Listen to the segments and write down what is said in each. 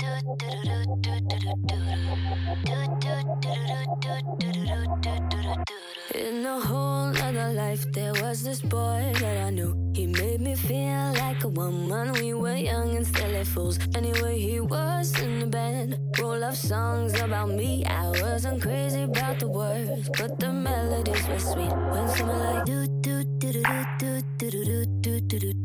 In a whole other life, there was this boy that I knew. He made me feel like a woman. We were young and silly fools. Anyway, he was in the band, full of songs about me. I wasn't crazy about the words, but the melodies were sweet. When someone like do do do do do do do do do do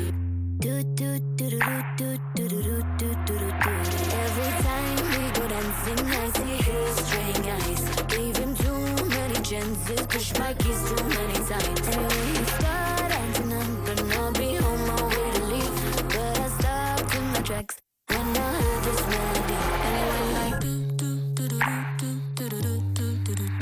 do. Every time we go dancing, I see his straying eyes. Gave him too many chances, pushed my keys too many times. Anyway, he started dancing, I'm gonna be on my way to leave, but I stopped in my tracks when I heard this melody. And it went like do do do do do do do do do do.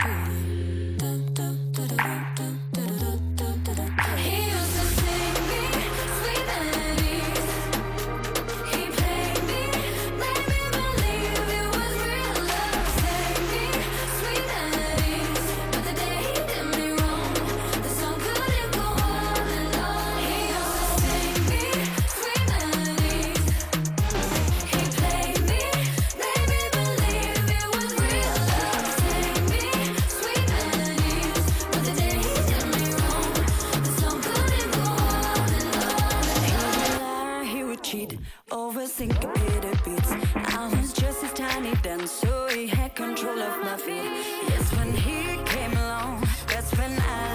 He used to sing me sweet melodies. He played me, made me believe it was real love. Sang me sweet melodies, but the day he did me wrong, the song couldn't go on and on. He used to sing me sweet melodies. He played me, made me believe it was real love. Sang me sweet melodies, but the day he did me wrong, the song couldn't go on and on. Ain't no lie, he would cheat over syncopated beats. I was just his tiny dance, so he had control of my feet. Yes, when he came along, that's when I